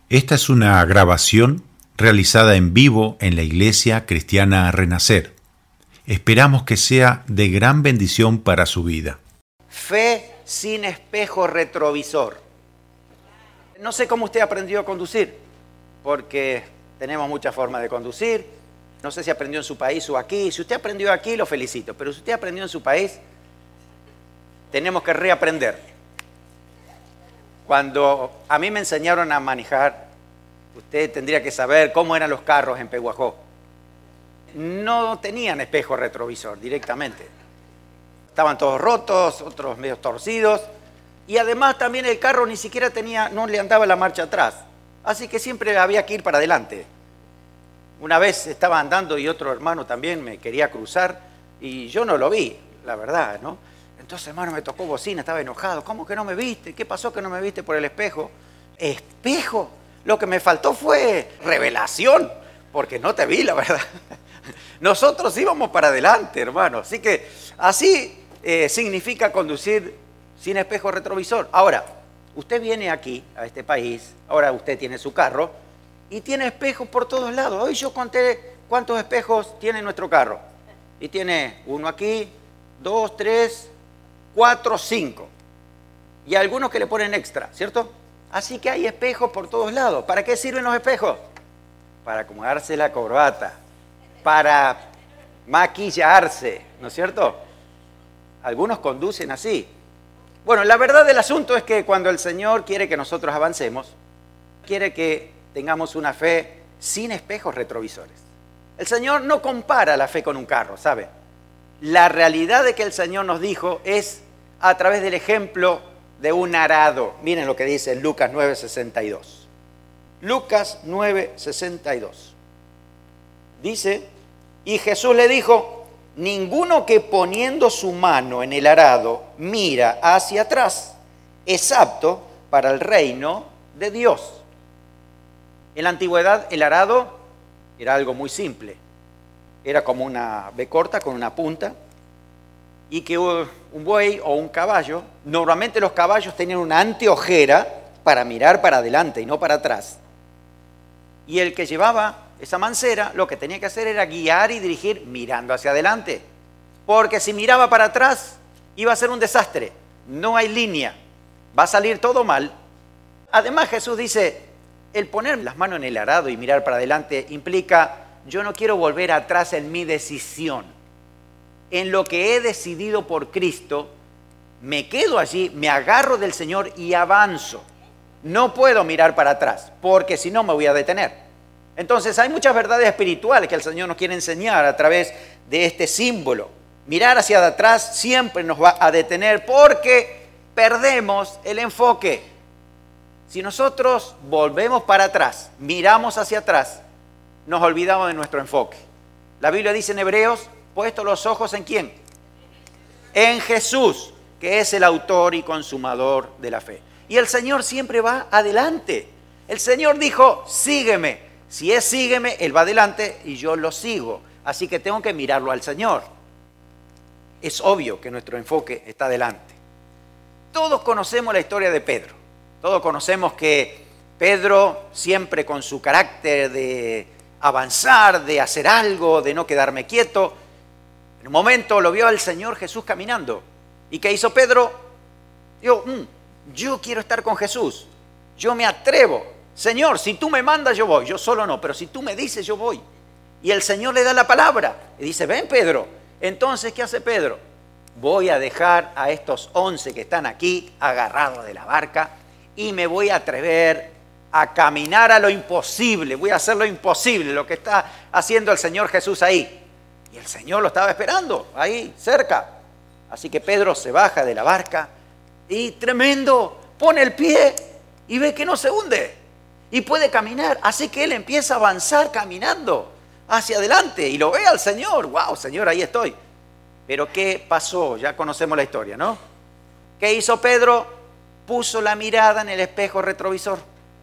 Esta es una grabación realizada en vivo en la Iglesia Cristiana Renacer. Esperamos que sea de gran bendición para su vida. Fe sin espejo retrovisor. No sé cómo usted aprendió a conducir, porque tenemos muchas formas de conducir. No sé si aprendió en su país o aquí. Si usted aprendió aquí, lo felicito. Pero si usted aprendió en su país, tenemos que reaprender. Cuando a mí me enseñaron a manejar, usted tendría que saber cómo eran los carros en Pehuajó. No tenían espejo retrovisor directamente. Estaban todos rotos, otros medio torcidos. Y además también el carro ni siquiera no le andaba la marcha atrás. Así que siempre había que ir para adelante. Una vez estaba andando y otro hermano también me quería cruzar y yo no lo vi, la verdad, ¿no? Entonces, hermano, me tocó bocina, estaba enojado. ¿Cómo que no me viste? ¿Qué pasó que no me viste por el espejo? ¿Espejo? Lo que me faltó fue revelación, porque no te vi, la verdad. Nosotros íbamos para adelante, hermano. Así que así significa conducir sin espejo retrovisor. Ahora, usted viene aquí, a este país, ahora usted tiene su carro y tiene espejos por todos lados. Hoy yo conté cuántos espejos tiene nuestro carro. Y tiene uno aquí, 2, 3, 4, 5. Y algunos que le ponen extra, ¿cierto? Así que hay espejos por todos lados. ¿Para qué sirven los espejos? Para acomodarse la corbata, para maquillarse, ¿no es cierto? Algunos conducen así. Bueno, la verdad del asunto es que cuando el Señor quiere que nosotros avancemos, quiere que tengamos una fe sin espejos retrovisores. El Señor no compara la fe con un carro, ¿sabe? La realidad de que el Señor nos dijo es a través del ejemplo de un arado. Miren lo que dice en Lucas 9:62. Lucas 9:62. Dice, y Jesús le dijo, ninguno que poniendo su mano en el arado mira hacia atrás es apto para el reino de Dios. En la antigüedad el arado era algo muy simple. Era como una B corta con una punta y que un buey o un caballo, normalmente los caballos tenían una anteojera para mirar para adelante y no para atrás. Y el que llevaba esa mancera lo que tenía que hacer era guiar y dirigir mirando hacia adelante. Porque si miraba para atrás iba a ser un desastre. No hay línea. Va a salir todo mal. Además Jesús dice, el poner las manos en el arado y mirar para adelante implica, yo no quiero volver atrás en mi decisión. En lo que he decidido por Cristo, me quedo allí, me agarro del Señor y avanzo. No puedo mirar para atrás, porque si no me voy a detener. Entonces hay muchas verdades espirituales que el Señor nos quiere enseñar a través de este símbolo. Mirar hacia atrás siempre nos va a detener porque perdemos el enfoque. Si nosotros volvemos para atrás, miramos hacia atrás, nos olvidamos de nuestro enfoque. La Biblia dice en Hebreos, puesto los ojos ¿en quién? En Jesús, que es el autor y consumador de la fe. Y el Señor siempre va adelante. El Señor dijo, sígueme. Si es sígueme, Él va adelante y yo lo sigo. Así que tengo que mirarlo al Señor. Es obvio que nuestro enfoque está adelante. Todos conocemos la historia de Pedro. Todos conocemos que Pedro, siempre con su carácter de avanzar, de hacer algo, de no quedarme quieto, en un momento lo vio al Señor Jesús caminando. ¿Y qué hizo Pedro? Dijo, yo quiero estar con Jesús. Yo me atrevo. Señor, si tú me mandas, yo voy. Yo solo no, pero si tú me dices, yo voy. Y el Señor le da la palabra. Y dice, ven Pedro. Entonces, ¿qué hace Pedro? Voy a dejar a estos 11 que están aquí agarrados de la barca y me voy a atrever a caminar a lo imposible. Voy a hacer lo imposible, lo que está haciendo el Señor Jesús ahí. Y el Señor lo estaba esperando, ahí cerca. Así que Pedro se baja de la barca y tremendo, pone el pie y ve que no se hunde. Y puede caminar, así que él empieza a avanzar caminando hacia adelante y lo ve al Señor. ¡Wow, Señor, ahí estoy! Pero ¿qué pasó? Ya conocemos la historia, ¿no? ¿Qué hizo Pedro? Puso la mirada en el espejo retrovisor.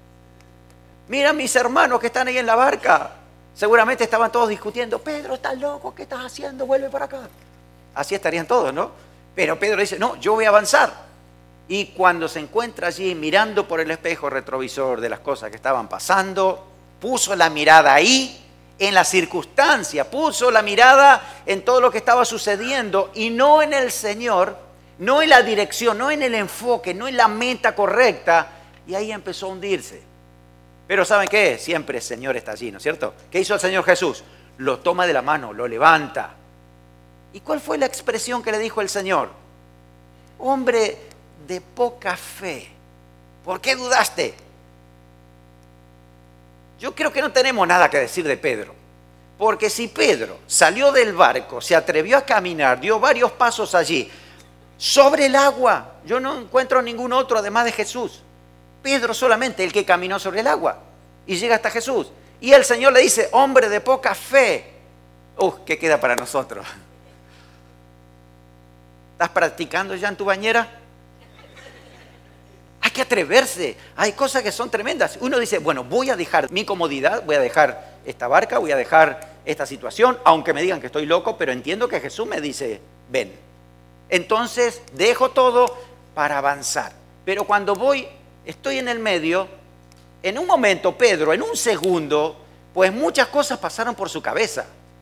Mira mis hermanos que están ahí en la barca. Seguramente estaban todos discutiendo. Pedro, estás loco, ¿qué estás haciendo? Vuelve para acá. Así estarían todos, ¿no? Pero Pedro dice, no, yo voy a avanzar. Y cuando se encuentra allí mirando por el espejo retrovisor de las cosas que estaban pasando, puso la mirada ahí, en la circunstancia, puso la mirada en todo lo que estaba sucediendo y no en el Señor, no en la dirección, no en el enfoque, no en la meta correcta, y ahí empezó a hundirse. Pero ¿saben qué? Siempre el Señor está allí, ¿no es cierto? ¿Qué hizo el Señor Jesús? Lo toma de la mano, lo levanta. ¿Y cuál fue la expresión que le dijo el Señor? Hombre de poca fe, ¿por qué dudaste? Yo creo que no tenemos nada que decir de Pedro, porque si Pedro salió del barco, se atrevió a caminar, dio varios pasos allí, sobre el agua, yo no encuentro ningún otro además de Jesús. Pedro solamente el que caminó sobre el agua y llega hasta Jesús. Y el Señor le dice, hombre de poca fe. ¿Qué queda para nosotros? ¿Estás practicando ya en tu bañera? Hay que atreverse. Hay cosas que son tremendas. Uno dice, bueno, voy a dejar mi comodidad, voy a dejar esta barca, voy a dejar esta situación, aunque me digan que estoy loco, pero entiendo que Jesús me dice, ven. Entonces, dejo todo para avanzar. Pero cuando estoy en el medio, en un momento, Pedro, en un segundo, pues muchas cosas pasaron por su cabeza.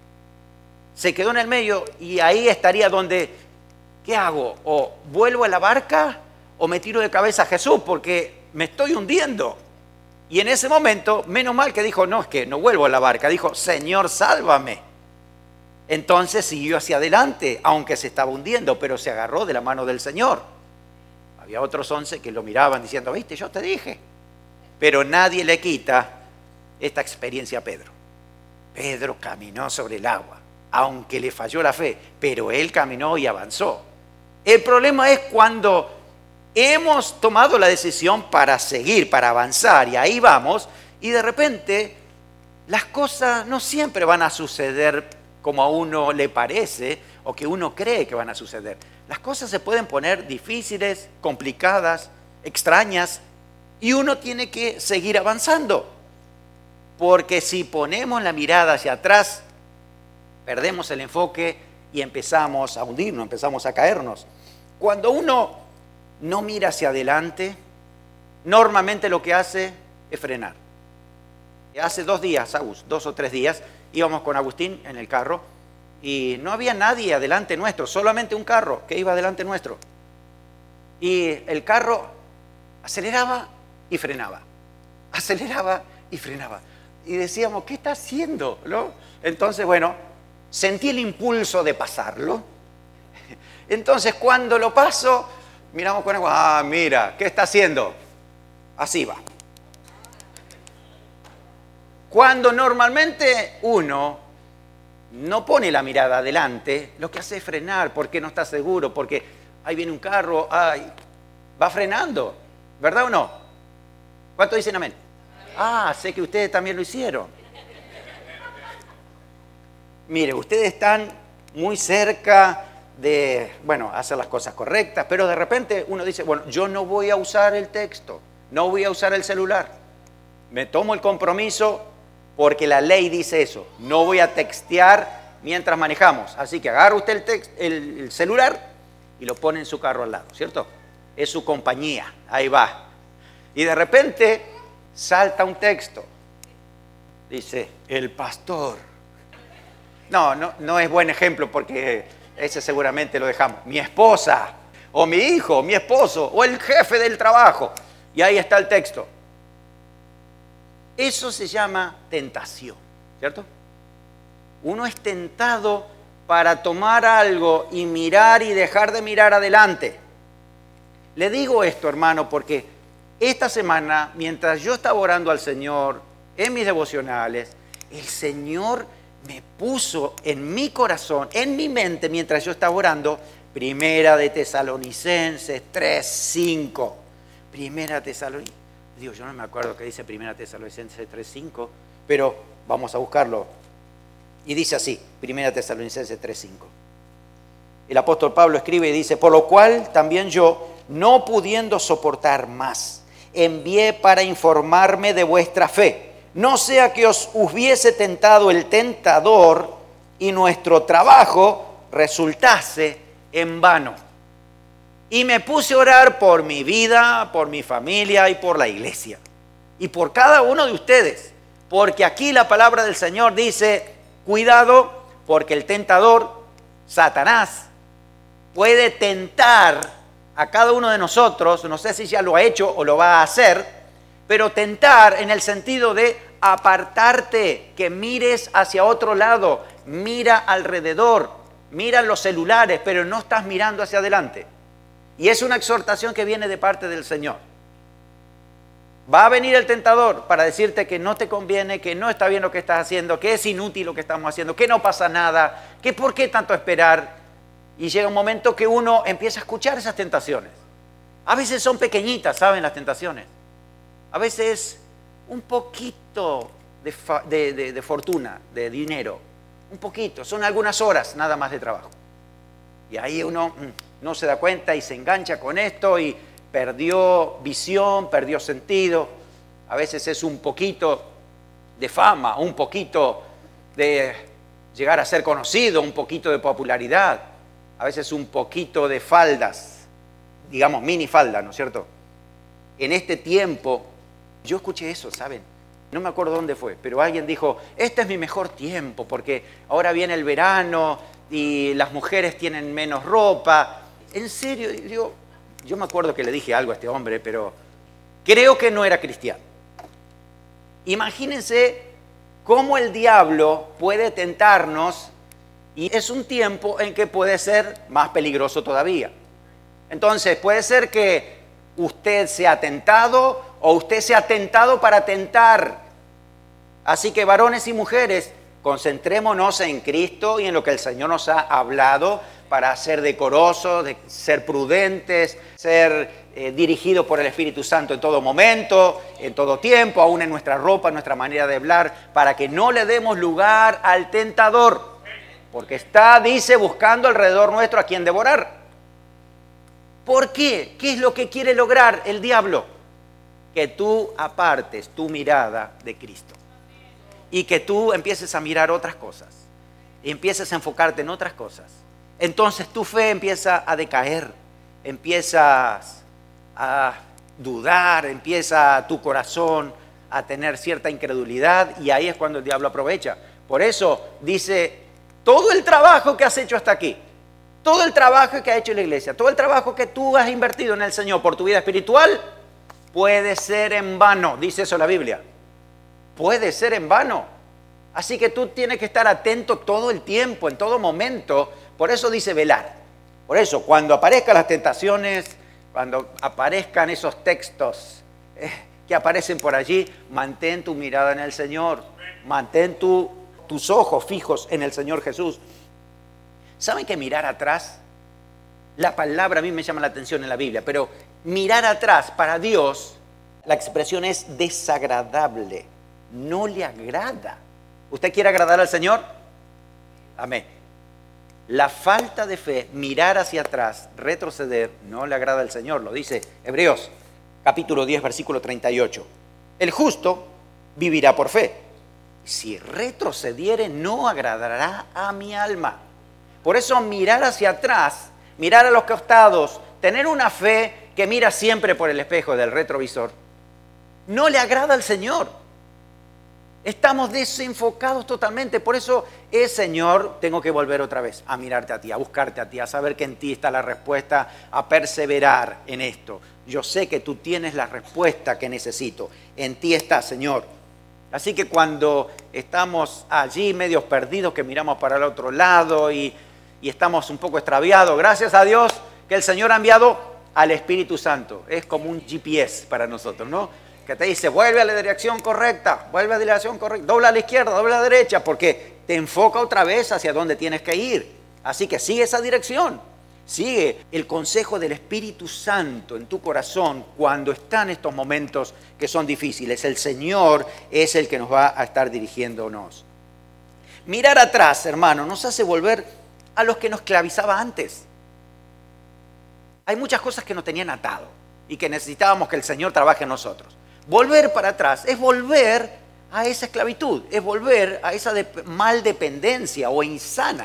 Se quedó en el medio y ahí estaría donde, ¿qué hago? ¿O vuelvo a la barca o me tiro de cabeza a Jesús porque me estoy hundiendo? Y en ese momento, menos mal que dijo, no, es que no vuelvo a la barca. Dijo, Señor, sálvame. Entonces siguió hacia adelante, aunque se estaba hundiendo, pero se agarró de la mano del Señor. Había otros 11 que lo miraban diciendo, viste, yo te dije. Pero nadie le quita esta experiencia a Pedro. Pedro caminó sobre el agua, aunque le falló la fe, pero él caminó y avanzó. El problema es cuando hemos tomado la decisión para seguir, para avanzar, y ahí vamos, y de repente las cosas no siempre van a suceder como a uno le parece o que uno cree que van a suceder. Las cosas se pueden poner difíciles, complicadas, extrañas, y uno tiene que seguir avanzando. Porque si ponemos la mirada hacia atrás, perdemos el enfoque y empezamos a hundirnos, empezamos a caernos. Cuando uno no mira hacia adelante, normalmente lo que hace es frenar. Hace 2 días, 2 o 3 días, íbamos con Agustín en el carro y no había nadie adelante nuestro, solamente un carro que iba adelante nuestro. Y el carro aceleraba y frenaba, aceleraba y frenaba. Y decíamos, ¿qué está haciendo? ¿No? Entonces, bueno, sentí el impulso de pasarlo. Entonces, cuando lo paso, miramos con agua, mira, ¿qué está haciendo? Así va. Cuando normalmente uno no pone la mirada adelante, lo que hace es frenar porque no está seguro, porque ahí viene un carro, va frenando, ¿verdad o no? ¿Cuántos dicen amén? Sé que ustedes también lo hicieron. Mire, ustedes están muy cerca de, hacer las cosas correctas, pero de repente uno dice, yo no voy a usar el texto, no voy a usar el celular. Me tomo el compromiso porque la ley dice eso, no voy a textear mientras manejamos. Así que agarra usted el celular y lo pone en su carro al lado, ¿cierto? Es su compañía, ahí va. Y de repente salta un texto, dice, el pastor. No es buen ejemplo porque ese seguramente lo dejamos. Mi esposa, o mi hijo, mi esposo, o el jefe del trabajo. Y ahí está el texto. Eso se llama tentación, ¿cierto? Uno es tentado para tomar algo y mirar y dejar de mirar adelante. Le digo esto, hermano, porque esta semana, mientras yo estaba orando al Señor en mis devocionales, el Señor me puso en mi corazón, en mi mente, mientras yo estaba orando, Primera de Tesalonicenses 3:5. Primera Tesalonicenses. Dios, yo no me acuerdo qué dice Primera Tesalonicenses 3:5, pero vamos a buscarlo. Y dice así, Primera Tesalonicenses 3:5. El apóstol Pablo escribe y dice, por lo cual también yo, no pudiendo soportar más, envié para informarme de vuestra fe, no sea que os hubiese tentado el tentador y nuestro trabajo resultase en vano. Y me puse a orar por mi vida, por mi familia y por la iglesia. Y por cada uno de ustedes. Porque aquí la palabra del Señor dice, cuidado, porque el tentador, Satanás, puede tentar a cada uno de nosotros, no sé si ya lo ha hecho o lo va a hacer, pero tentar en el sentido de apartarte, que mires hacia otro lado, mira alrededor, mira los celulares, pero no estás mirando hacia adelante. Y es una exhortación que viene de parte del Señor. Va a venir el tentador para decirte que no te conviene, que no está bien lo que estás haciendo, que es inútil lo que estamos haciendo, que no pasa nada, que por qué tanto esperar. Y llega un momento que uno empieza a escuchar esas tentaciones. A veces son pequeñitas, ¿saben? Las tentaciones. A veces un poquito de fortuna, de dinero. Un poquito, son algunas horas nada más de trabajo. Y ahí uno no se da cuenta y se engancha con esto y perdió visión, perdió sentido. A veces es un poquito de fama, un poquito de llegar a ser conocido, un poquito de popularidad. A veces un poquito de faldas, digamos mini falda, ¿no es cierto? En este tiempo, yo escuché eso, ¿saben? No me acuerdo dónde fue, pero alguien dijo, este es mi mejor tiempo porque ahora viene el verano y las mujeres tienen menos ropa. En serio, yo me acuerdo que le dije algo a este hombre, pero creo que no era cristiano. Imagínense cómo el diablo puede tentarnos y es un tiempo en que puede ser más peligroso todavía. Entonces, puede ser que usted sea tentado o usted sea tentado para tentar. Así que varones y mujeres, concentrémonos en Cristo y en lo que el Señor nos ha hablado para ser decorosos, de ser prudentes, ser dirigidos por el Espíritu Santo en todo momento, en todo tiempo, aún en nuestra ropa, en nuestra manera de hablar, para que no le demos lugar al tentador. Porque está, dice, buscando alrededor nuestro a quien devorar. ¿Por qué? ¿Qué es lo que quiere lograr el diablo? Que tú apartes tu mirada de Cristo. Y que tú empieces a mirar otras cosas. Y empieces a enfocarte en otras cosas. Entonces tu fe empieza a decaer. Empiezas a dudar. Empieza tu corazón a tener cierta incredulidad. Y ahí es cuando el diablo aprovecha. Por eso dice, todo el trabajo que has hecho hasta aquí, todo el trabajo que ha hecho la iglesia, todo el trabajo que tú has invertido en el Señor por tu vida espiritual, puede ser en vano. Dice eso la Biblia. Puede ser en vano. Así que tú tienes que estar atento todo el tiempo, en todo momento. Por eso dice velar. Por eso, cuando aparezcan las tentaciones, cuando aparezcan esos textos que aparecen por allí, mantén tu mirada en el Señor. Mantén tus ojos fijos en el Señor Jesús. ¿Saben que mirar atrás? La palabra a mí me llama la atención en la Biblia, pero mirar atrás para Dios, la expresión es desagradable, no le agrada. ¿Usted quiere agradar al Señor? Amén. La falta de fe, mirar hacia atrás, retroceder, no le agrada al Señor, lo dice Hebreos capítulo 10, versículo 38. El justo vivirá por fe. Si retrocediere, no agradará a mi alma. Por eso mirar hacia atrás, mirar a los costados, tener una fe que mira siempre por el espejo del retrovisor, no le agrada al Señor. Estamos desenfocados totalmente. Por eso Señor, tengo que volver otra vez a mirarte a ti, a buscarte a ti, a saber que en ti está la respuesta, a perseverar en esto. Yo sé que tú tienes la respuesta que necesito. En ti está, Señor. Así que cuando estamos allí medios perdidos, que miramos para el otro lado y estamos un poco extraviados, gracias a Dios que el Señor ha enviado al Espíritu Santo. Es como un GPS para nosotros, ¿no? Que te dice, vuelve a la dirección correcta, vuelve a la dirección correcta, dobla a la izquierda, dobla a la derecha, porque te enfoca otra vez hacia donde tienes que ir. Así que sigue esa dirección. Sigue el consejo del Espíritu Santo en tu corazón cuando están estos momentos que son difíciles. El Señor es el que nos va a estar dirigiéndonos. Mirar atrás, hermano, nos hace volver a los que nos esclavizaba antes. Hay muchas cosas que nos tenían atado y que necesitábamos que el Señor trabaje en nosotros. Volver para atrás es volver a esa esclavitud, es volver a esa mal dependencia o insana.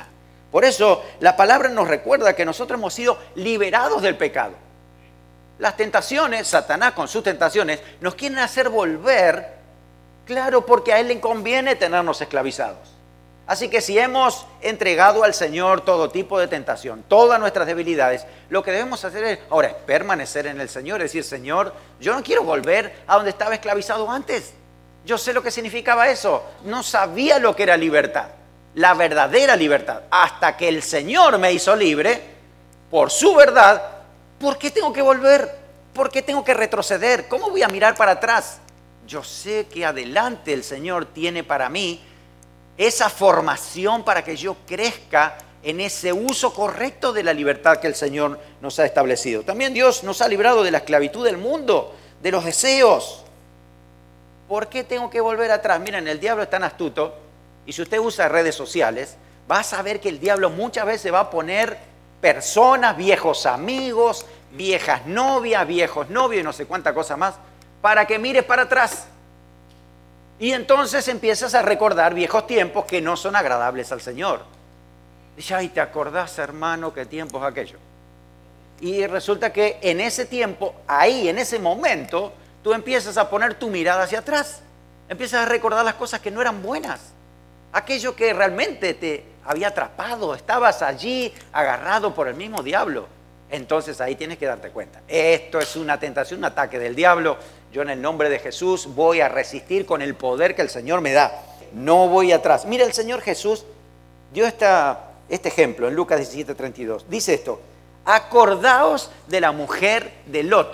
Por eso la palabra nos recuerda que nosotros hemos sido liberados del pecado. Las tentaciones, Satanás con sus tentaciones, nos quieren hacer volver, claro, porque a él le conviene tenernos esclavizados. Así que si hemos entregado al Señor todo tipo de tentación, todas nuestras debilidades, lo que debemos hacer es, ahora, es permanecer en el Señor, es decir, Señor, yo no quiero volver a donde estaba esclavizado antes. Yo sé lo que significaba eso, no sabía lo que era libertad, la verdadera libertad, hasta que el Señor me hizo libre por su verdad. ¿Por qué tengo que volver? ¿Por qué tengo que retroceder? ¿Cómo voy a mirar para atrás? Yo sé que adelante el Señor tiene para mí esa formación para que yo crezca en ese uso correcto de la libertad que el Señor nos ha establecido. También Dios nos ha librado de la esclavitud del mundo, de los deseos. ¿Por qué tengo que volver atrás? Miren, el diablo es tan astuto, y si usted usa redes sociales, va a saber que el diablo muchas veces va a poner personas, viejos amigos, viejas novias, viejos novios y no sé cuánta cosa más, para que mires para atrás. Y entonces empiezas a recordar viejos tiempos que no son agradables al Señor. Dice, ay, ¿te acordás, hermano, qué tiempos aquellos? Y resulta que en ese tiempo, ahí, en ese momento, tú empiezas a poner tu mirada hacia atrás. Empiezas a recordar las cosas que no eran buenas. Aquello que realmente te había atrapado. Estabas allí agarrado por el mismo diablo. Entonces ahí tienes que darte cuenta. Esto es una tentación, un ataque del diablo. Yo en el nombre de Jesús voy a resistir con el poder que el Señor me da. No voy atrás. Mira, el Señor Jesús dio este ejemplo en Lucas 17:32. Dice esto, acordaos de la mujer de Lot.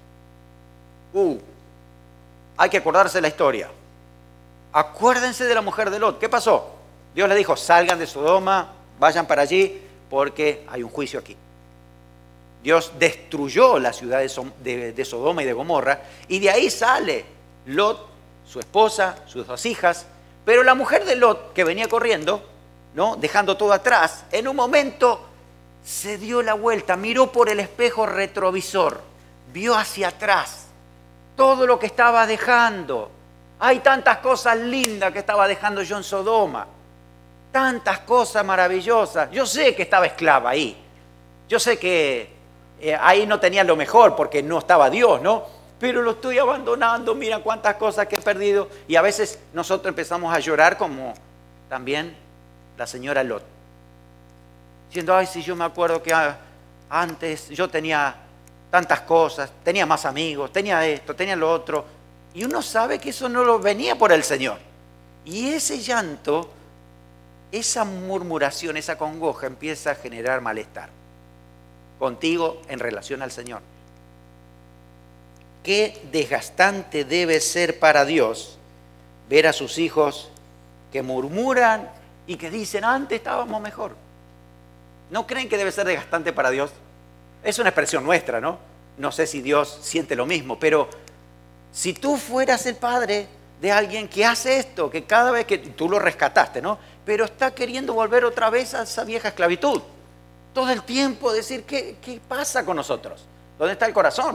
Hay que acordarse de la historia. Acuérdense de la mujer de Lot. ¿Qué pasó? Dios le dijo, salgan de Sodoma, vayan para allí, porque hay un juicio aquí. Dios destruyó la ciudad de Sodoma y de Gomorra, y de ahí sale Lot, su esposa, sus 2 hijas, pero la mujer de Lot, que venía corriendo, ¿no?, dejando todo atrás, en un momento se dio la vuelta, miró por el espejo retrovisor, vio hacia atrás todo lo que estaba dejando. Hay tantas cosas lindas que estaba dejando yo en Sodoma, tantas cosas maravillosas. Yo sé que estaba esclava ahí, yo sé que ahí no tenía lo mejor porque no estaba Dios, ¿no? Pero lo estoy abandonando, mira cuántas cosas que he perdido. Y a veces nosotros empezamos a llorar como también la señora Lot. Diciendo, ay, si yo me acuerdo que antes yo tenía tantas cosas, tenía más amigos, tenía esto, tenía lo otro. Y uno sabe que eso no lo venía por el Señor. Y ese llanto, esa murmuración, esa congoja empieza a generar malestar contigo en relación al Señor. Qué desgastante debe ser para Dios ver a sus hijos que murmuran y que dicen, antes estábamos mejor. ¿No creen que debe ser desgastante para Dios? Es una expresión nuestra, ¿no? No sé si Dios siente lo mismo, pero si tú fueras el padre de alguien que hace esto, que cada vez que tú lo rescataste, ¿no?, pero está queriendo volver otra vez a esa vieja esclavitud. Todo el tiempo decir, ¿qué pasa con nosotros? ¿Dónde está el corazón?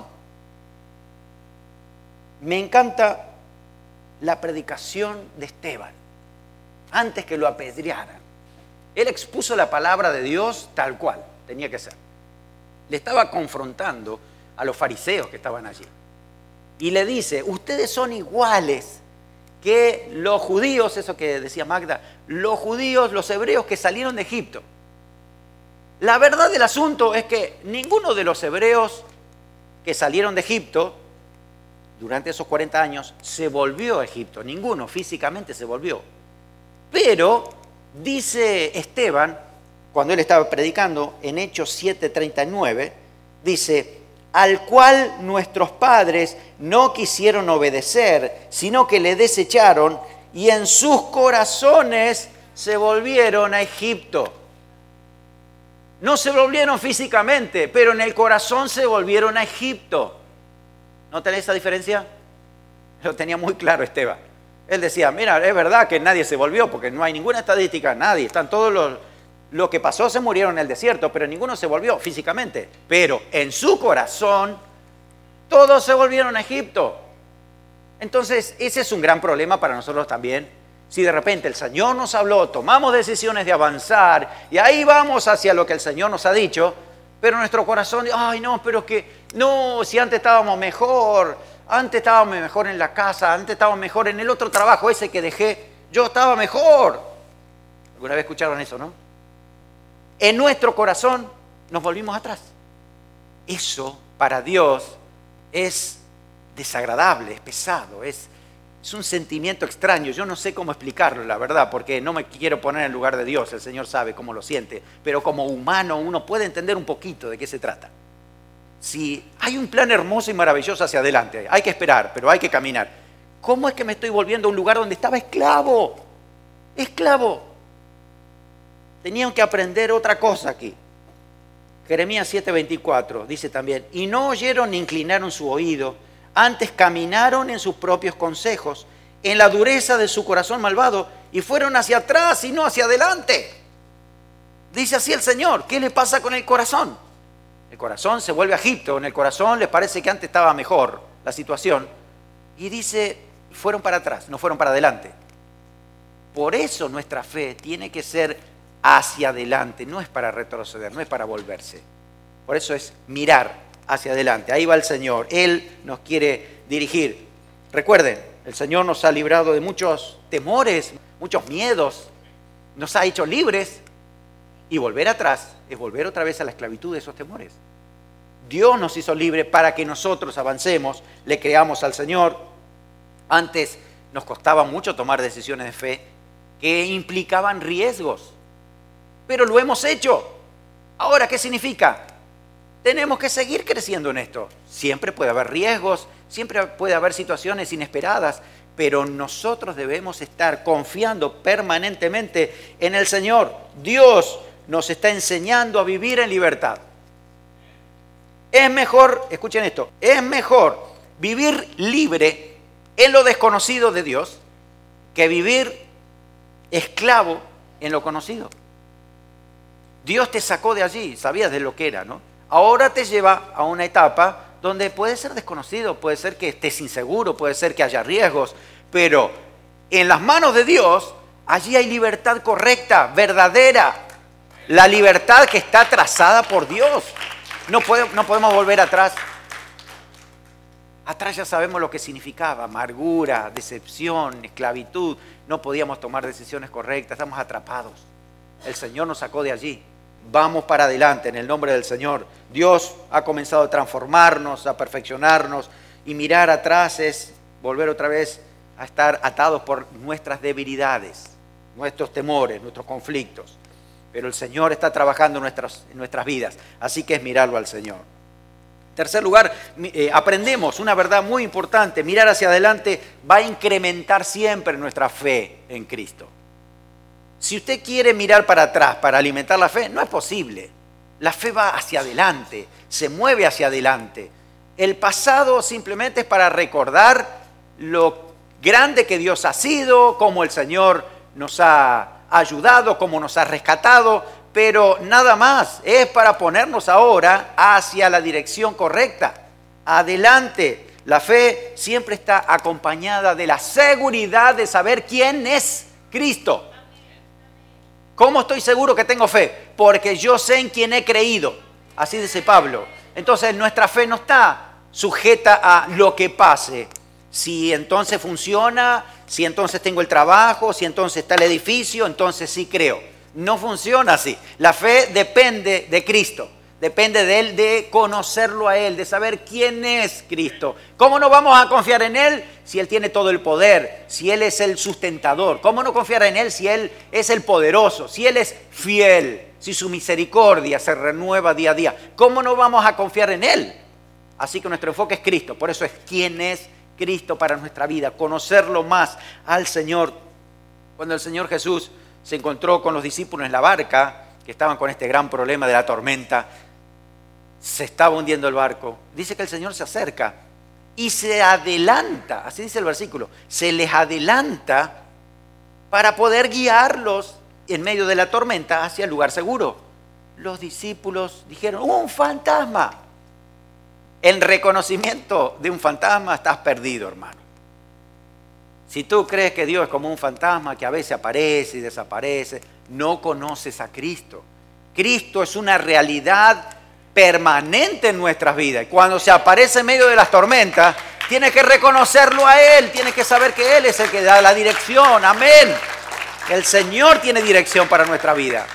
Me encanta la predicación de Esteban, antes que lo apedrearan. Él expuso la palabra de Dios tal cual tenía que ser. Le estaba confrontando a los fariseos que estaban allí. Y le dice, ustedes son iguales que los judíos, eso que decía Magda, los judíos, los hebreos que salieron de Egipto. La verdad del asunto es que ninguno de los hebreos que salieron de Egipto durante esos 40 años se volvió a Egipto, ninguno físicamente se volvió. Pero dice Esteban, cuando él estaba predicando en Hechos 7:39, dice, al cual nuestros padres no quisieron obedecer, sino que le desecharon y en sus corazones se volvieron a Egipto. No se volvieron físicamente, pero en el corazón se volvieron a Egipto. ¿No tenés esa diferencia? Lo tenía muy claro Esteban. Él decía, mira, es verdad que nadie se volvió, porque no hay ninguna estadística, nadie. Están todos lo que pasó se murieron en el desierto, pero ninguno se volvió físicamente. Pero en su corazón, todos se volvieron a Egipto. Entonces, ese es un gran problema para nosotros también, Si de repente el Señor nos habló, tomamos decisiones de avanzar y ahí vamos hacia lo que el Señor nos ha dicho, pero nuestro corazón, ay no, pero no, si antes estábamos mejor en la casa, antes estábamos mejor en el otro trabajo ese que dejé, yo estaba mejor. ¿Alguna vez escucharon eso, no? En nuestro corazón nos volvimos atrás. Eso para Dios es desagradable, es pesado, es un sentimiento extraño. Yo no sé cómo explicarlo, la verdad, porque no me quiero poner en lugar de Dios. El Señor sabe cómo lo siente. Pero como humano uno puede entender un poquito de qué se trata. Si hay un plan hermoso y maravilloso hacia adelante, hay que esperar, pero hay que caminar. ¿Cómo es que me estoy volviendo a un lugar donde estaba esclavo? Esclavo. Tenían que aprender otra cosa aquí. Jeremías 7:24 dice también, y no oyeron ni inclinaron su oído, antes caminaron en sus propios consejos, en la dureza de su corazón malvado, y fueron hacia atrás y no hacia adelante. Dice así el Señor. ¿Qué le pasa con el corazón? El corazón se vuelve agito, en el corazón les parece que antes estaba mejor la situación, y dice, fueron para atrás, no fueron para adelante. Por eso nuestra fe tiene que ser hacia adelante, no es para retroceder, no es para volverse. Por eso es mirar hacia adelante. Ahí va el Señor, Él nos quiere dirigir. Recuerden, el Señor nos ha librado de muchos temores, muchos miedos, nos ha hecho libres, y volver atrás es volver otra vez a la esclavitud de esos temores. Dios nos hizo libres para que nosotros avancemos, le creamos al Señor. Antes nos costaba mucho tomar decisiones de fe que implicaban riesgos, pero lo hemos hecho. Ahora, ¿qué significa? Tenemos que seguir creciendo en esto. Siempre puede haber riesgos, siempre puede haber situaciones inesperadas, pero nosotros debemos estar confiando permanentemente en el Señor. Dios nos está enseñando a vivir en libertad. Es mejor, escuchen esto, es mejor vivir libre en lo desconocido de Dios que vivir esclavo en lo conocido. Dios te sacó de allí, sabías de lo que era, ¿no? Ahora te lleva a una etapa donde puede ser desconocido, puede ser que estés inseguro, puede ser que haya riesgos, pero en las manos de Dios, allí hay libertad correcta, verdadera, la libertad que está trazada por Dios. No podemos volver atrás. Atrás ya sabemos lo que significaba, amargura, decepción, esclavitud. No podíamos tomar decisiones correctas, estamos atrapados. El Señor nos sacó de allí. Vamos para adelante en el nombre del Señor. Dios ha comenzado a transformarnos, a perfeccionarnos, y mirar atrás es volver otra vez a estar atados por nuestras debilidades, nuestros temores, nuestros conflictos. Pero el Señor está trabajando en nuestras vidas, así que es mirarlo al Señor. En tercer lugar, aprendemos una verdad muy importante: mirar hacia adelante va a incrementar siempre nuestra fe en Cristo. Si usted quiere mirar para atrás para alimentar la fe, no es posible. La fe va hacia adelante, se mueve hacia adelante. El pasado simplemente es para recordar lo grande que Dios ha sido, cómo el Señor nos ha ayudado, cómo nos ha rescatado, pero nada más. Es para ponernos ahora hacia la dirección correcta, adelante. La fe siempre está acompañada de la seguridad de saber quién es Cristo. ¿Cómo estoy seguro que tengo fe? Porque yo sé en quién he creído. Así dice Pablo. Entonces nuestra fe no está sujeta a lo que pase. Si entonces funciona, si entonces tengo el trabajo, si entonces está el edificio, entonces sí creo. No funciona así. La fe depende de Cristo. Depende de Él, de conocerlo a Él, de saber quién es Cristo. ¿Cómo no vamos a confiar en Él si Él tiene todo el poder, si Él es el sustentador? ¿Cómo no confiar en Él si Él es el poderoso, si Él es fiel, si su misericordia se renueva día a día? ¿Cómo no vamos a confiar en Él? Así que nuestro enfoque es Cristo. Por eso es quién es Cristo para nuestra vida, conocerlo más al Señor. Cuando el Señor Jesús se encontró con los discípulos en la barca, que estaban con este gran problema de la tormenta, se estaba hundiendo el barco, dice que el Señor se acerca y se adelanta, así dice el versículo, se les adelanta para poder guiarlos en medio de la tormenta hacia el lugar seguro. Los discípulos dijeron: ¡un fantasma! En reconocimiento de un fantasma estás perdido, hermano. Si tú crees que Dios es como un fantasma que a veces aparece y desaparece, no conoces a Cristo. Cristo es una realidad permanente en nuestras vidas. Y cuando se aparece en medio de las tormentas, tienes que reconocerlo a Él, tienes que saber que Él es el que da la dirección. Amén. El Señor tiene dirección para nuestra vida.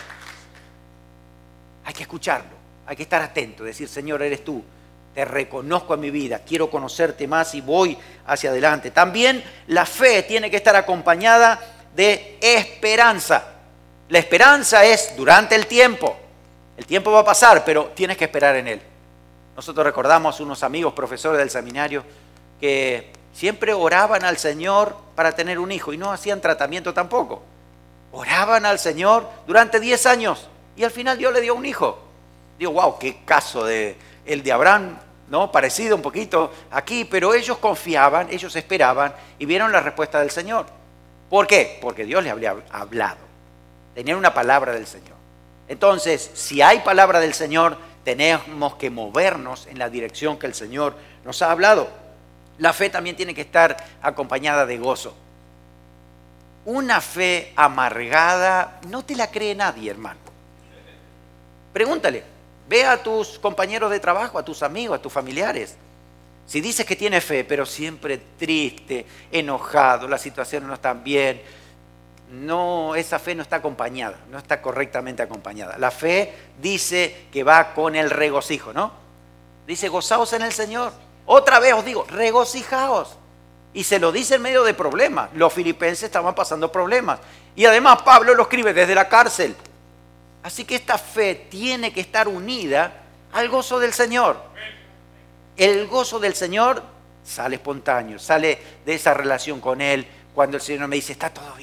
Hay que escucharlo, hay que estar atento, decir, Señor, eres tú. Te reconozco en mi vida, quiero conocerte más y voy hacia adelante. También la fe tiene que estar acompañada de esperanza. La esperanza es durante el tiempo. El tiempo va a pasar, pero tienes que esperar en Él. Nosotros recordamos unos amigos profesores del seminario que siempre oraban al Señor para tener un hijo y no hacían tratamiento tampoco. Oraban al Señor durante 10 años y al final Dios le dio un hijo. Digo, wow, qué caso de el de Abraham, ¿no? Parecido un poquito aquí, pero ellos confiaban, ellos esperaban y vieron la respuesta del Señor. ¿Por qué? Porque Dios les había hablado. Tenían una palabra del Señor. Entonces, si hay palabra del Señor, tenemos que movernos en la dirección que el Señor nos ha hablado. La fe también tiene que estar acompañada de gozo. Una fe amargada no te la cree nadie, hermano. Pregúntale. Ve a tus compañeros de trabajo, a tus amigos, a tus familiares. Si dices que tienes fe, pero siempre triste, enojado, las situaciones no están bien, no, esa fe no está acompañada, no está correctamente acompañada. La fe dice que va con el regocijo, ¿no? Dice, gozaos en el Señor. Otra vez os digo, regocijaos. Y se lo dice en medio de problemas. Los filipenses estaban pasando problemas. Y además Pablo lo escribe desde la cárcel. Así que esta fe tiene que estar unida al gozo del Señor. El gozo del Señor sale espontáneo, sale de esa relación con Él. Cuando el Señor me dice, está todo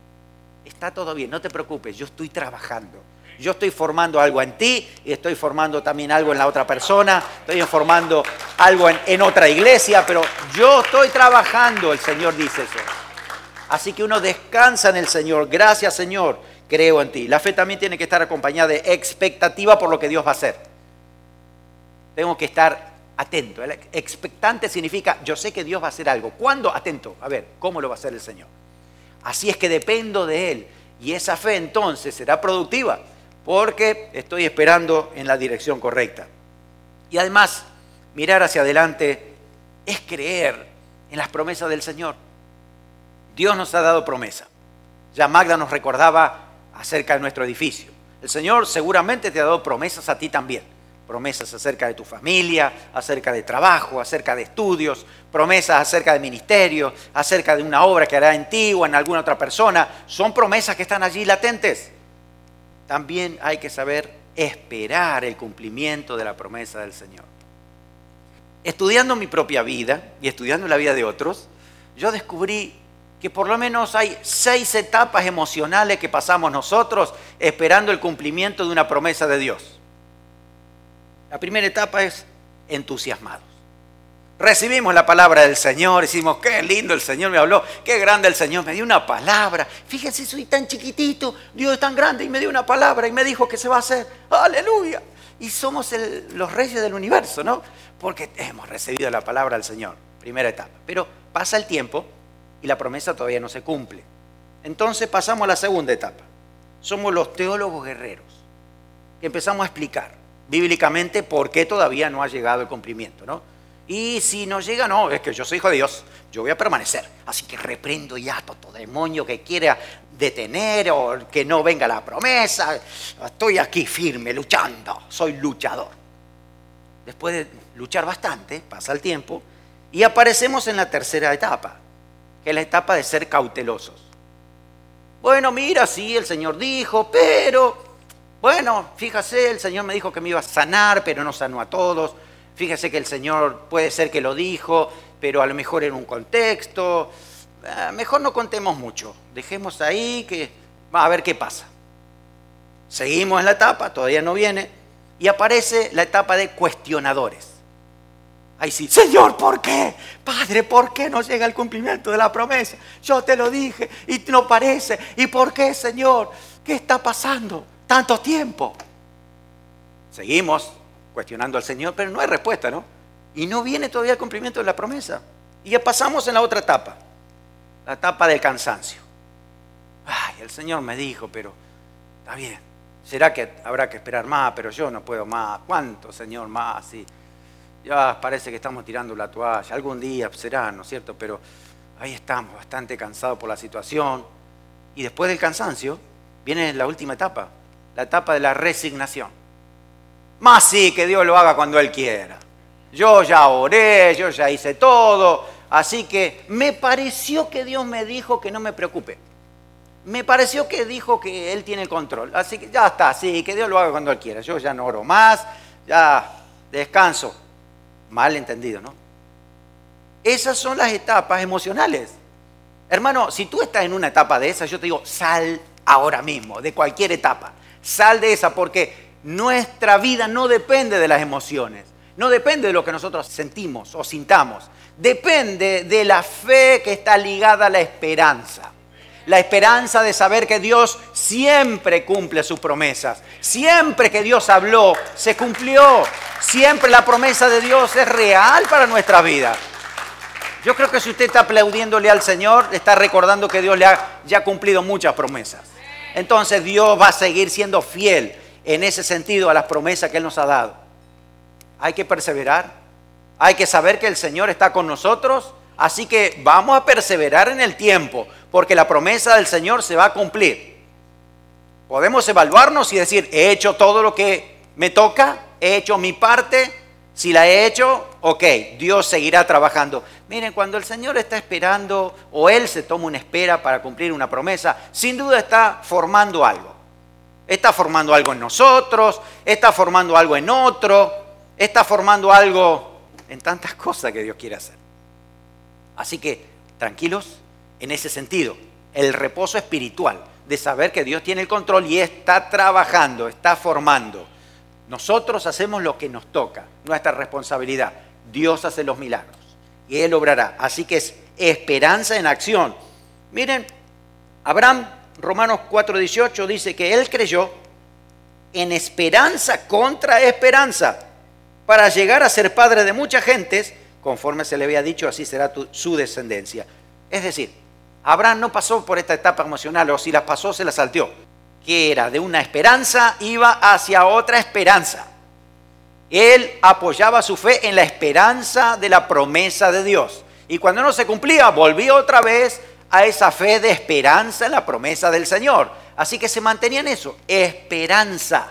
bien, no te preocupes, yo estoy trabajando. Yo estoy formando algo en ti y estoy formando también algo en la otra persona. Estoy formando algo en otra iglesia, pero yo estoy trabajando, el Señor dice eso. Así que uno descansa en el Señor. Gracias, Señor. Creo en ti. La fe también tiene que estar acompañada de expectativa por lo que Dios va a hacer. Tengo que estar atento. El expectante significa, yo sé que Dios va a hacer algo. ¿Cuándo? Atento. A ver, ¿cómo lo va a hacer el Señor? Así es que dependo de Él. Y esa fe entonces será productiva porque estoy esperando en la dirección correcta. Y además, mirar hacia adelante es creer en las promesas del Señor. Dios nos ha dado promesa. Ya Magda nos recordaba acerca de nuestro edificio. El Señor seguramente te ha dado promesas a ti también. Promesas acerca de tu familia, acerca de trabajo, acerca de estudios, promesas acerca de ministerio, acerca de una obra que hará en ti o en alguna otra persona. Son promesas que están allí latentes. También hay que saber esperar el cumplimiento de la promesa del Señor. Estudiando mi propia vida y estudiando la vida de otros, yo descubrí que por lo menos hay 6 etapas emocionales que pasamos nosotros esperando el cumplimiento de una promesa de Dios. La primera etapa es entusiasmados. Recibimos la palabra del Señor, decimos, qué lindo el Señor me habló, qué grande el Señor me dio una palabra. Fíjense, soy tan chiquitito, Dios es tan grande y me dio una palabra y me dijo que se va a hacer. ¡Aleluya! Y somos los reyes del universo, ¿no? Porque hemos recibido la palabra del Señor. Primera etapa. Pero pasa el tiempo y la promesa todavía no se cumple. Entonces pasamos a la segunda etapa. Somos los teólogos guerreros, que empezamos a explicar bíblicamente por qué todavía no ha llegado el cumplimiento, ¿no? Y si no llega, no, es que yo soy hijo de Dios, yo voy a permanecer. Así que reprendo y ato todo demonio que quiera detener o que no venga la promesa. Estoy aquí firme, luchando, soy luchador. Después de luchar bastante, pasa el tiempo y aparecemos en la tercera etapa, que es la etapa de ser cautelosos. Bueno, mira, sí, el Señor dijo, pero, bueno, fíjese, el Señor me dijo que me iba a sanar, pero no sanó a todos. Fíjese que el Señor puede ser que lo dijo, pero a lo mejor en un contexto. Mejor no contemos mucho, dejemos ahí que va a ver qué pasa. Seguimos en la etapa, todavía no viene, y aparece la etapa de cuestionadores. Ahí sí, Señor, ¿por qué? Padre, ¿por qué no llega el cumplimiento de la promesa? Yo te lo dije y no parece. ¿Y por qué, Señor? ¿Qué está pasando? Tanto tiempo. Seguimos cuestionando al Señor, pero no hay respuesta, ¿no? Y no viene todavía el cumplimiento de la promesa. Y ya pasamos en la otra etapa. la etapa del cansancio. Ay, el Señor me dijo, pero está bien. Será que habrá que esperar más, pero yo no puedo más. ¿Cuánto, Señor, más? Sí. Ya parece que estamos tirando la toalla. Algún día será, ¿no es cierto? Pero ahí estamos, bastante cansados por la situación. Y después del cansancio viene la última etapa, la etapa de la resignación. Más sí, que Dios lo haga cuando Él quiera. Yo ya oré, yo ya hice todo, así que me pareció que Dios me dijo que no me preocupe. Me pareció que dijo que Él tiene el control. Así que ya está, sí, que Dios lo haga cuando Él quiera. Yo ya no oro más, ya descanso. Mal entendido, ¿no? Esas son las etapas emocionales. Hermano, si tú estás en una etapa de esas, yo te digo, sal ahora mismo, de cualquier etapa. Sal de esa, porque nuestra vida no depende de las emociones. No depende de lo que nosotros sentimos o sintamos. Depende de la fe que está ligada a la esperanza. La esperanza de saber que Dios siempre cumple sus promesas. Siempre que Dios habló, se cumplió. Siempre la promesa de Dios es real para nuestra vida. Yo creo que si usted está aplaudiéndole al Señor, está recordando que Dios le ha ya cumplido muchas promesas. Entonces Dios va a seguir siendo fiel en ese sentido a las promesas que Él nos ha dado. Hay que perseverar. Hay que saber que el Señor está con nosotros. Así que vamos a perseverar en el tiempo, porque la promesa del Señor se va a cumplir. Podemos evaluarnos y decir, he hecho todo lo que me toca, he hecho mi parte, si la he hecho, ok, Dios seguirá trabajando. Miren, cuando el Señor está esperando o Él se toma una espera para cumplir una promesa, sin duda está formando algo. Está formando algo en nosotros, está formando algo en otro, está formando algo en tantas cosas que Dios quiere hacer. Así que, tranquilos en ese sentido. El reposo espiritual de saber que Dios tiene el control y está trabajando, está formando. Nosotros hacemos lo que nos toca, nuestra responsabilidad. Dios hace los milagros y Él obrará. Así que es esperanza en acción. Miren, Abraham, Romanos 4:18, dice que él creyó en esperanza contra esperanza para llegar a ser padre de muchas gentes. Conforme se le había dicho, así será su descendencia. Es decir, Abraham no pasó por esta etapa emocional, o si la pasó, se la salteó. Que era de una esperanza, iba hacia otra esperanza. Él apoyaba su fe en la esperanza de la promesa de Dios. Y cuando no se cumplía, volvía otra vez a esa fe de esperanza en la promesa del Señor. Así que se mantenía en eso, esperanza.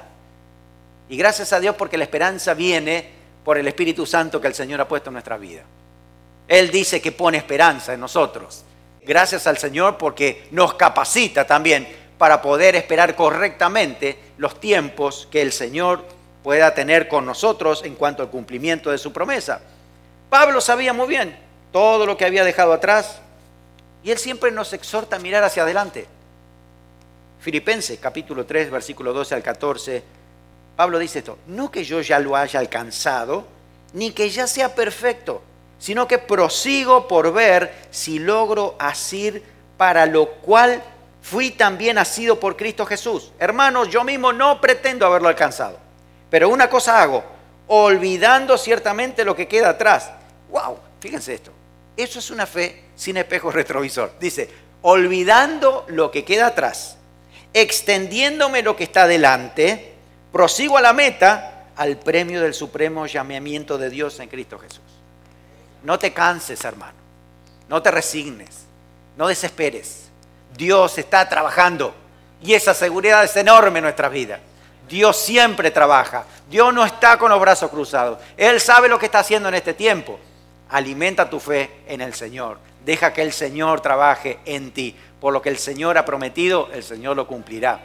Y gracias a Dios porque la esperanza viene por el Espíritu Santo que el Señor ha puesto en nuestra vida. Él dice que pone esperanza en nosotros. Gracias al Señor porque nos capacita también para poder esperar correctamente los tiempos que el Señor pueda tener con nosotros en cuanto al cumplimiento de su promesa. Pablo sabía muy bien todo lo que había dejado atrás y él siempre nos exhorta a mirar hacia adelante. Filipenses capítulo 3, versículo 12 al 14, Pablo dice esto: no que yo ya lo haya alcanzado, ni que ya sea perfecto, sino que prosigo por ver si logro asir para lo cual fui también asido por Cristo Jesús. Hermanos, yo mismo no pretendo haberlo alcanzado, pero una cosa hago, olvidando ciertamente lo que queda atrás. ¡Wow! Fíjense esto. Eso es una fe sin espejo retrovisor. Dice, olvidando lo que queda atrás, extendiéndome lo que está delante, prosigo a la meta, al premio del supremo llamamiento de Dios en Cristo Jesús. No te canses, hermano. No te resignes. No desesperes. Dios está trabajando y esa seguridad es enorme en nuestra vida. Dios siempre trabaja. Dios no está con los brazos cruzados. Él sabe lo que está haciendo en este tiempo. Alimenta tu fe en el Señor. Deja que el Señor trabaje en ti. Por lo que el Señor ha prometido, el Señor lo cumplirá.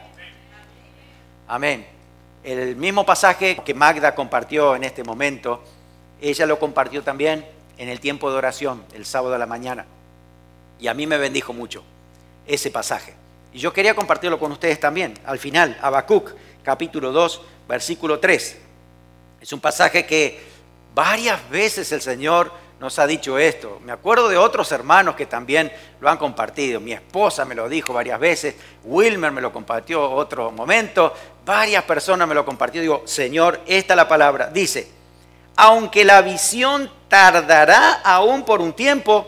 Amén. El mismo pasaje que Magda compartió en este momento, ella lo compartió también en el tiempo de oración, el sábado a la mañana. Y a mí me bendijo mucho ese pasaje. Y yo quería compartirlo con ustedes también. Al final, Habacuc, capítulo 2, versículo 3. Es un pasaje que varias veces el Señor nos ha dicho esto. Me acuerdo de otros hermanos que también lo han compartido. Mi esposa me lo dijo varias veces. Wilmer me lo compartió otro momento. Varias personas me lo compartió. Digo, Señor, esta es la palabra. Dice, aunque la visión tardará aún por un tiempo,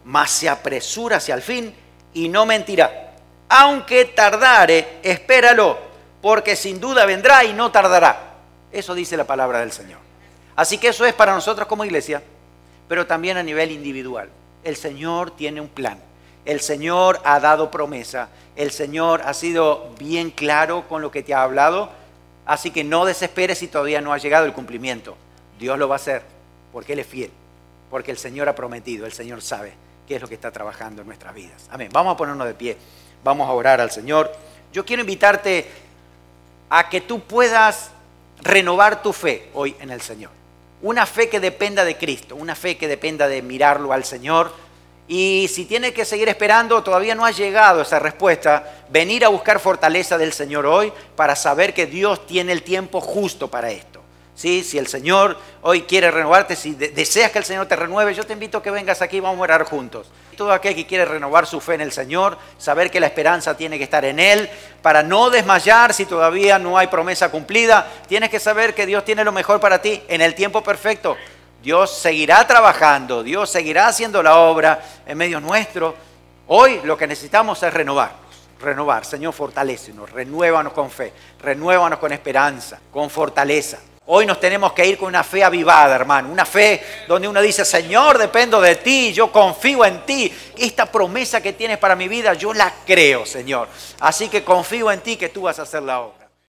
mas se apresura hacia el fin y no mentirá. Aunque tardare, espéralo, porque sin duda vendrá y no tardará. Eso dice la palabra del Señor. Así que eso es para nosotros como iglesia, pero también a nivel individual. El Señor tiene un plan. El Señor ha dado promesa. El Señor ha sido bien claro con lo que te ha hablado. Así que no desesperes si todavía no ha llegado el cumplimiento. Dios lo va a hacer porque Él es fiel. Porque el Señor ha prometido. El Señor sabe qué es lo que está trabajando en nuestras vidas. Amén. Vamos a ponernos de pie. Vamos a orar al Señor. Yo quiero invitarte a que tú puedas renovar tu fe hoy en el Señor. Una fe que dependa de Cristo. Una fe que dependa de mirarlo al Señor. Y si tienes que seguir esperando, todavía no ha llegado esa respuesta, venir a buscar fortaleza del Señor hoy para saber que Dios tiene el tiempo justo para esto. ¿Sí? Si el Señor hoy quiere renovarte, si deseas que el Señor te renueve, yo te invito a que vengas aquí y vamos a orar juntos. Todo aquel que quiere renovar su fe en el Señor, saber que la esperanza tiene que estar en Él, para no desmayar si todavía no hay promesa cumplida, tienes que saber que Dios tiene lo mejor para ti en el tiempo perfecto. Dios seguirá trabajando, Dios seguirá haciendo la obra en medio nuestro. Hoy lo que necesitamos es renovar. Señor, fortalécenos, renuévanos con fe, renuévanos con esperanza, con fortaleza. Hoy nos tenemos que ir con una fe avivada, hermano, una fe donde uno dice, Señor, dependo de ti, yo confío en ti. Esta promesa que tienes para mi vida, yo la creo, Señor. Así que confío en ti que tú vas a hacer la obra.